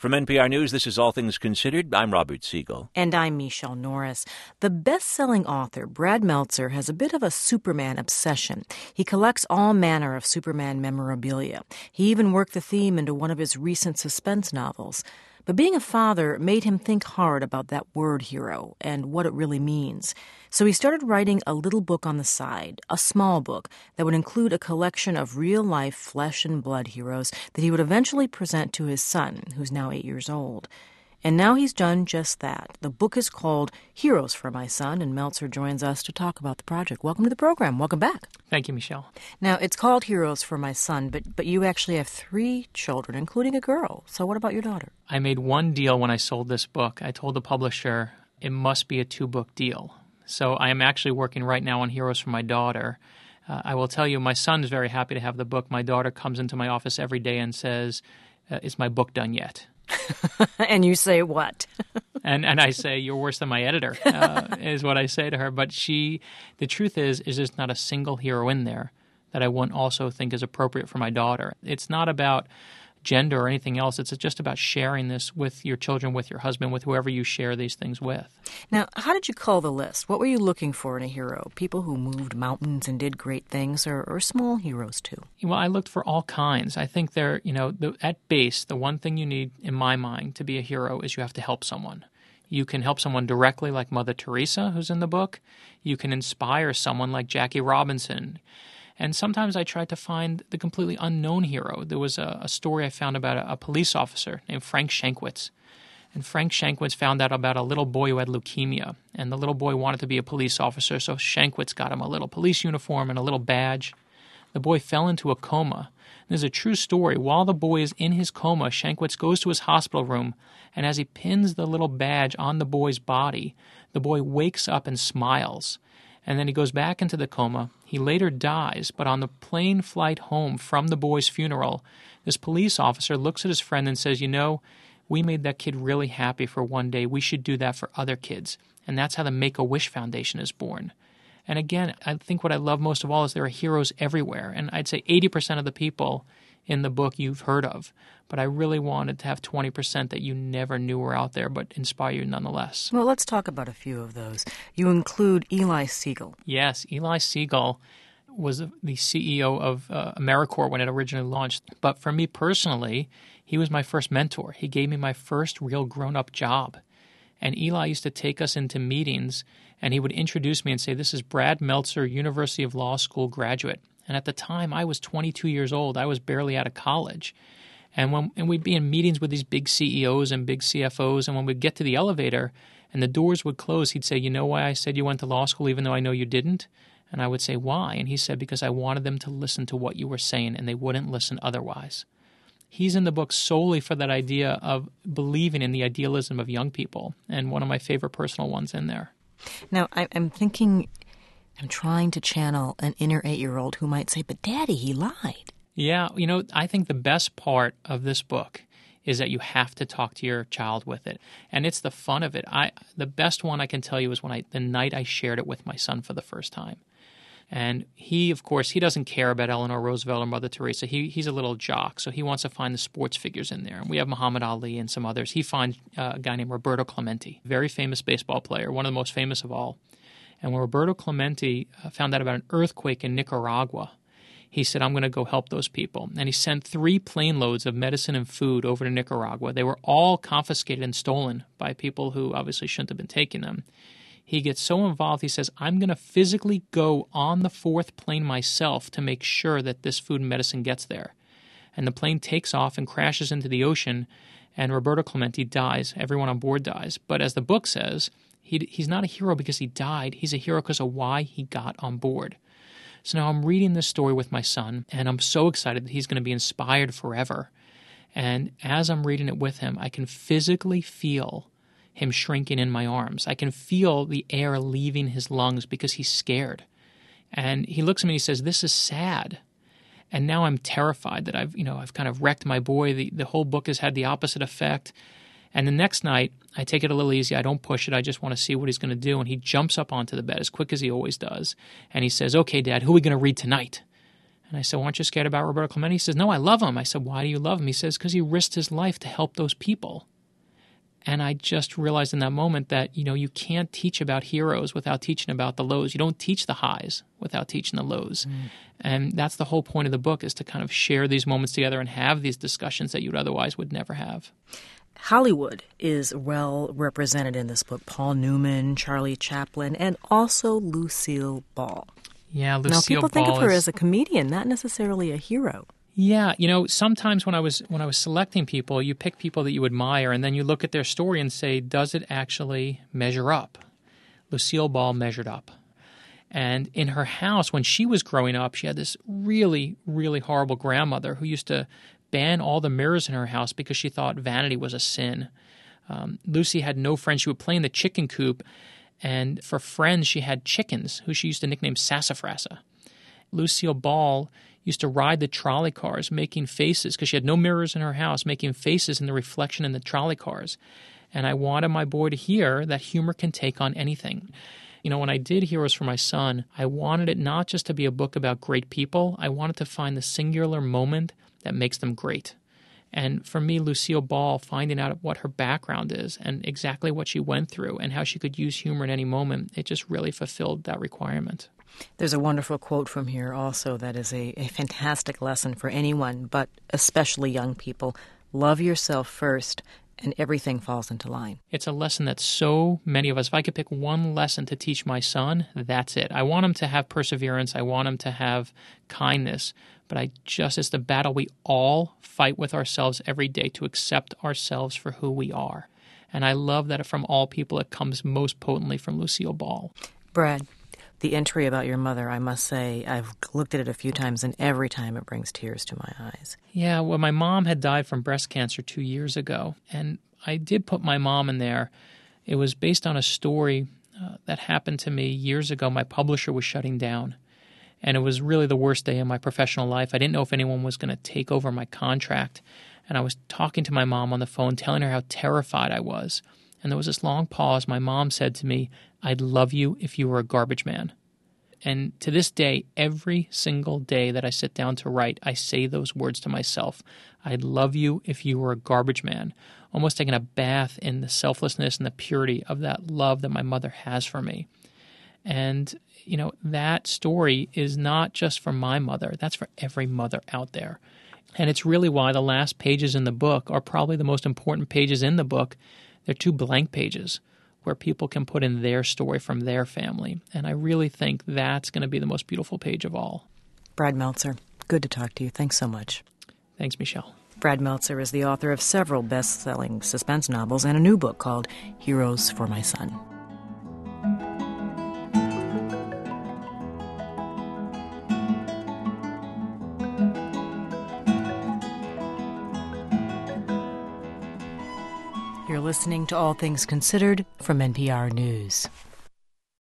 From NPR News, this is All Things Considered. I'm Robert Siegel. And I'm Michelle Norris. The best-selling author, Brad Meltzer, has a bit of a Superman obsession. He collects all manner of Superman memorabilia. He even worked the theme into one of his recent suspense novels. But being a father made him think hard about that word hero and what it really means. So he started writing a little book on the side, a small book that would include a collection of real-life flesh and blood heroes that he would eventually present to his son, who's now 8 years old. And now he's done just that. The book is called Heroes for My Son, and Meltzer joins us to talk about the project. Welcome to the program. Welcome back. Thank you, Michelle. Now, it's called Heroes for My Son, but you actually have 3 children, including a girl. So what about your daughter? I made one deal when I sold this book. I told the publisher it must be a 2-book deal. So I am actually working right now on Heroes for my daughter. I will tell you, my son is very happy to have the book. My daughter comes into my office every day and says, is my book done yet? And you say what? and I say, you're worse than my editor, is what I say to her. But the truth is there's not a single hero in there that I wouldn't also think is appropriate for my daughter. It's not about gender or anything else. It's just about sharing this with your children, with your husband, with whoever you share these things with. Now, how did you cull the list? What were you looking for in a hero? People who moved mountains and did great things, or small heroes too? Well, I looked for all kinds. I think at base, the one thing you need, in my mind, to be a hero is you have to help someone. You can help someone directly like Mother Teresa, who's in the book. You can inspire someone like Jackie Robinson. And sometimes I tried to find the completely unknown hero. There was a story I found about a police officer named Frank Shankwitz. And Frank Shankwitz found out about a little boy who had leukemia. And the little boy wanted to be a police officer, so Shankwitz got him a little police uniform and a little badge. The boy fell into a coma. There's a true story. While the boy is in his coma, Shankwitz goes to his hospital room, and as he pins the little badge on the boy's body, the boy wakes up and smiles. And then he goes back into the coma. He later dies, but on the plane flight home from the boy's funeral, this police officer looks at his friend and says, we made that kid really happy for one day. We should do that for other kids. And that's how the Make-A-Wish Foundation is born. And again, I think what I love most of all is there are heroes everywhere. And I'd say 80% of the people in the book you've heard of. But I really wanted to have 20% that you never knew were out there but inspire you nonetheless. Well, let's talk about a few of those. You include Eli Segal. Yes, Eli Segal was the CEO of AmeriCorps when it originally launched. But for me personally, he was my first mentor. He gave me my first real grown-up job. And Eli used to take us into meetings, and he would introduce me and say, this is Brad Meltzer, University of Law School graduate. And at the time, I was 22 years old. I was barely out of college. And we'd be in meetings with these big CEOs and big CFOs, and when we'd get to the elevator and the doors would close, he'd say, you know why I said you went to law school even though I know you didn't? And I would say, why? And he said, because I wanted them to listen to what you were saying, and they wouldn't listen otherwise. He's in the book solely for that idea of believing in the idealism of young people, and one of my favorite personal ones in there. Now, I'm trying to channel an inner 8-year-old who might say, but Daddy, he lied. Yeah, I think the best part of this book is that you have to talk to your child with it. And it's the fun of it. The best one I can tell you is the night I shared it with my son for the first time. And he, of course, he doesn't care about Eleanor Roosevelt or Mother Teresa. He's a little jock, so he wants to find the sports figures in there. And we have Muhammad Ali and some others. He finds a guy named Roberto Clemente, very famous baseball player, one of the most famous of all. And when Roberto Clemente found out about an earthquake in Nicaragua, he said, I'm going to go help those people. And he sent 3 plane loads of medicine and food over to Nicaragua. They were all confiscated and stolen by people who obviously shouldn't have been taking them. He gets so involved, he says, I'm going to physically go on the 4th plane myself to make sure that this food and medicine gets there. And the plane takes off and crashes into the ocean, and Roberto Clemente dies. Everyone on board dies. But as the book says, he's not a hero because he died. He's a hero because of why he got on board. So now I'm reading this story with my son, and I'm so excited that he's going to be inspired forever. And as I'm reading it with him, I can physically feel him shrinking in my arms. I can feel the air leaving his lungs because he's scared. And he looks at me and he says, this is sad. And now I'm terrified that I've kind of wrecked my boy. The whole book has had the opposite effect. And the next night, I take it a little easy. I don't push it. I just want to see what he's going to do. And he jumps up onto the bed as quick as he always does. And he says, okay, Dad, who are we going to read tonight? And I said, "Well, aren't you scared about Roberto Clemente?" He says, "No, I love him." I said, "Why do you love him?" He says, "Because he risked his life to help those people." And I just realized in that moment that, you can't teach about heroes without teaching about the lows. You don't teach the highs without teaching the lows. And that's the whole point of the book, is to kind of share these moments together and have these discussions that you otherwise would never have. Hollywood is well represented in this book. Paul Newman, Charlie Chaplin, and also Lucille Ball. Yeah, Lucille Ball. Now, people think of her as a comedian, not necessarily a hero. Yeah, sometimes when I was selecting people, you pick people that you admire, and then you look at their story and say, does it actually measure up? Lucille Ball measured up. And in her house, when she was growing up, she had this really, really horrible grandmother who used to ban all the mirrors in her house because she thought vanity was a sin. Lucy had no friends. She would play in the chicken coop, and for friends, she had chickens, who she used to nickname Sassafrassa. Lucille Ball used to ride the trolley cars making faces, because she had no mirrors in her house, making faces in the reflection in the trolley cars. And I wanted my boy to hear that humor can take on anything. When I did Heroes for my son, I wanted it not just to be a book about great people. I wanted to find the singular moment that makes them great. And for me, Lucille Ball, finding out what her background is and exactly what she went through and how she could use humor in any moment, it just really fulfilled that requirement. There's a wonderful quote from here also that is a fantastic lesson for anyone, but especially young people. Love yourself first, and everything falls into line. It's a lesson that so many of us, if I could pick one lesson to teach my son, that's it. I want him to have perseverance. I want him to have kindness. But it's the battle we all fight with ourselves every day, to accept ourselves for who we are. And I love that from all people, it comes most potently from Lucille Ball. Brad, the entry about your mother, I must say, I've looked at it a few times, and every time it brings tears to my eyes. Yeah, well, my mom had died from breast cancer 2 years ago, and I did put my mom in there. It was based on a story that happened to me years ago. My publisher was shutting down, and it was really the worst day of my professional life. I didn't know if anyone was going to take over my contract, and I was talking to my mom on the phone, telling her how terrified I was. And there was this long pause. My mom said to me, "I'd love you if you were a garbage man." And to this day, every single day that I sit down to write, I say those words to myself. I'd love you if you were a garbage man. Almost taking a bath in the selflessness and the purity of that love that my mother has for me. And, that story is not just for my mother. That's for every mother out there. And it's really why the last pages in the book are probably the most important pages in the book. They're 2 blank pages where people can put in their story from their family. And I really think that's going to be the most beautiful page of all. Brad Meltzer, good to talk to you. Thanks so much. Thanks, Michelle. Brad Meltzer is the author of several best-selling suspense novels and a new book called Heroes for My Son. You're listening to All Things Considered from NPR News.